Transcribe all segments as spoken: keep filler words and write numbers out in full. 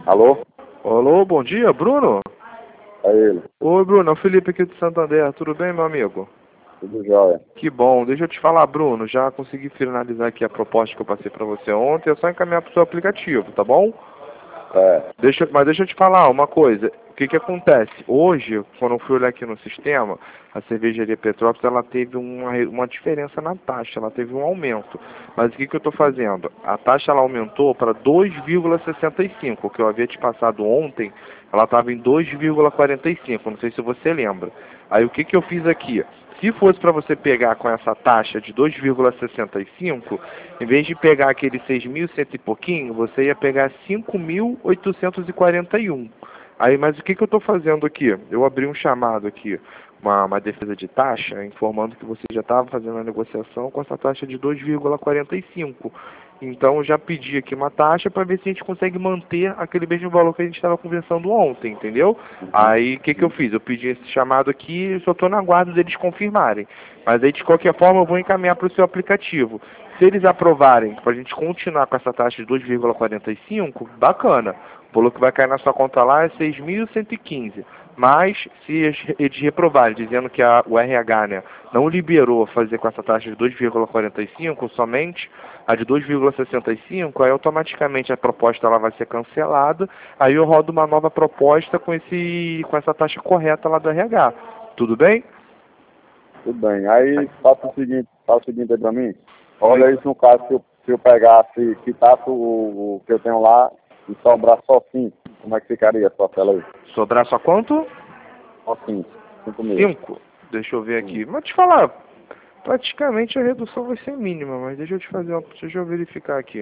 Alô? Alô, bom dia, Bruno? É ele. Oi, Bruno, é o Felipe aqui do Santander. Tudo bem, meu amigo? Tudo jóia. Que bom. Deixa eu te falar, Bruno, já consegui finalizar aqui a proposta que eu passei para você ontem. É só encaminhar para o seu aplicativo, tá bom? É. Deixa, mas deixa eu te falar uma coisa. O que que acontece? Hoje, quando eu fui olhar aqui no sistema, a cervejaria Petrópolis, ela teve uma, uma diferença na taxa, ela teve um aumento. Mas o que que eu estou fazendo? A taxa ela aumentou para dois vírgula sessenta e cinco, o que eu havia te passado ontem, ela estava em dois vírgula quarenta e cinco, não sei se você lembra. Aí o que que eu fiz aqui? Se fosse para você pegar com essa taxa de dois vírgula sessenta e cinco, em vez de pegar aquele seis mil e cento e pouquinho, você ia pegar cinco mil oitocentos e quarenta e um. Aí, mas o que que eu estou fazendo aqui? Eu abri um chamado aqui, uma, uma defesa de taxa, informando que você já estava fazendo a negociação com essa taxa de dois vírgula quarenta e cinco. Então, eu já pedi aqui uma taxa para ver se a gente consegue manter aquele mesmo valor que a gente estava conversando ontem, entendeu? Uhum. Aí, o que que eu fiz? Eu pedi esse chamado aqui e só estou na guarda deles confirmarem. Mas aí, de qualquer forma, eu vou encaminhar para o seu aplicativo. Se eles aprovarem para a gente continuar com essa taxa de dois vírgula quarenta e cinco, bacana. O valor que vai cair na sua conta lá é seis mil cento e quinze. Mas, se eles reprovarem, dizendo que a, o R H, né, não liberou fazer com essa taxa de dois vírgula quarenta e cinco, somente a de dois vírgula sessenta e cinco, aí automaticamente a proposta ela vai ser cancelada, aí eu rodo uma nova proposta com, esse, com essa taxa correta lá do R H. Tudo bem? Tudo bem. Aí faça o seguinte, faça o seguinte aí pra mim. Olha isso no caso se eu, se eu pegasse, quitasse o, o que eu tenho lá e sobrar só cinco. Como é que ficaria a sua tela aí? Sobrar só quanto? Só cinco. Cinco mil. Cinco. Deixa eu ver aqui. Mas te falar, praticamente a redução vai ser mínima, mas deixa eu te fazer uma. Deixa eu verificar aqui.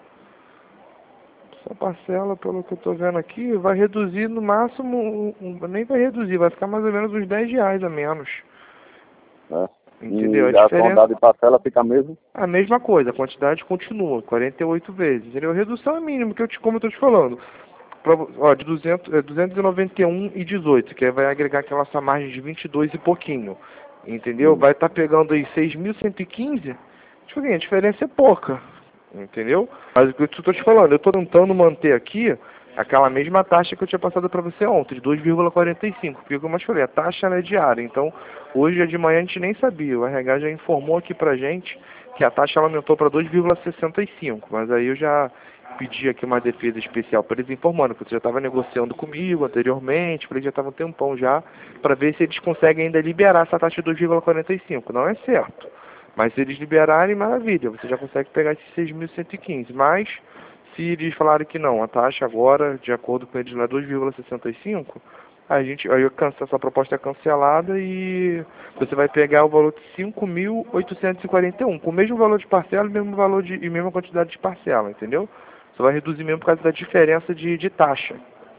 Essa parcela, pelo que eu tô vendo aqui, vai reduzir no máximo, um, um, nem vai reduzir, vai ficar mais ou menos uns dez reais a menos. Né? Entendeu? E A a diferença, quantidade de parcela fica mesmo? a mesma coisa, a quantidade continua, quarenta e oito vezes, entendeu? Redução é mínima, que eu te, como eu tô te falando. Pra, ó, de duzentos, é, duzentos e noventa e um e dezoito, que aí vai agregar aquela essa margem de vinte e dois e pouquinho. Entendeu? Hum. Vai estar tá pegando aí seis mil cento e quinze. Tipo assim, a diferença é pouca. Entendeu? Mas o que eu estou te falando, eu estou tentando manter aqui aquela mesma taxa que eu tinha passado para você ontem, de dois vírgula quarenta e cinco. Porque, como eu te falei, a taxa ela é diária. Então, hoje de manhã a gente nem sabia. O R H já informou aqui pra gente que a taxa ela aumentou para dois vírgula sessenta e cinco. Mas aí eu já pedi aqui uma defesa especial para eles informando que você já estava negociando comigo anteriormente, para eles já estavam um tempão já, para ver se eles conseguem ainda liberar essa taxa de dois vírgula quarenta e cinco. Não é certo. Mas se eles liberarem, maravilha, você já consegue pegar esses seis mil cento e quinze. Mas, se eles falarem que não, a taxa agora, de acordo com eles, não é dois vírgula sessenta e cinco, a gente, aí eu canso, essa proposta é cancelada e você vai pegar o valor de cinco mil oitocentos e quarenta e um, com o mesmo valor de parcela e mesmo valor de, e mesma quantidade de parcela, entendeu? Você vai reduzir mesmo por causa da diferença de, de taxa.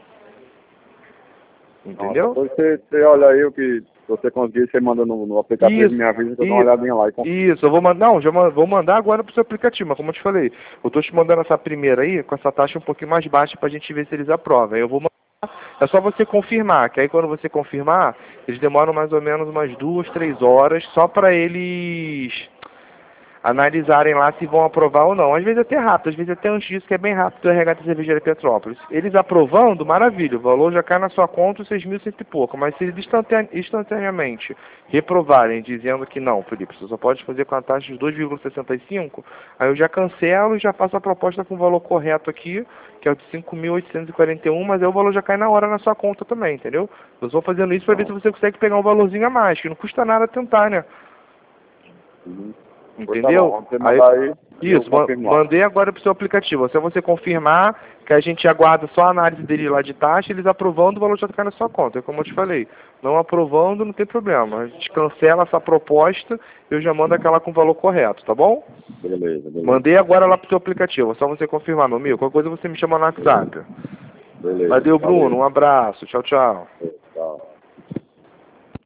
Entendeu? Depois você, você olha aí o que você conseguir, você manda no, no aplicativo Isso, e me avisa que eu dou isso, uma olhadinha lá. E com... isso, eu vou mandar, não, já ma- vou mandar agora pro seu aplicativo, mas como eu te falei, eu tô te mandando essa primeira aí, com essa taxa um pouquinho mais baixa pra gente ver se eles aprovam. Aí eu vou mandar, é só você confirmar, que aí quando você confirmar, eles demoram mais ou menos umas duas, três horas, só pra eles analisarem lá se vão aprovar ou não. Às vezes até rápido, às vezes até antes disso, que é bem rápido, o R H da Cervejaria Petrópolis. Eles aprovando, maravilha, o valor já cai na sua conta, seis mil e cento e pouco. Mas se eles instantane instantaneamente reprovarem, dizendo que não, Felipe, você só pode fazer com a taxa de dois vírgula sessenta e cinco, aí eu já cancelo e já faço a proposta com o valor correto aqui, que é o de cinco mil oitocentos e quarenta e um, mas aí o valor já cai na hora na sua conta também, entendeu? Eu estou fazendo isso para ver se você consegue pegar um valorzinho a mais, que não custa nada tentar, né? Uhum. Entendeu? Tá bom, Aí, aí, isso, ma mandei agora pro seu aplicativo. Se você confirmar que a gente aguarda só a análise dele lá de taxa, eles aprovando, o valor já cai na sua conta. É como eu te falei. Não aprovando, não tem problema. A gente cancela essa proposta e eu já mando aquela com o valor correto, tá bom? Beleza, beleza. Mandei agora lá pro seu aplicativo. É só você confirmar, meu amigo. Qualquer coisa você me chama no WhatsApp. Beleza. Valeu, Bruno. Um abraço. Tchau, tchau.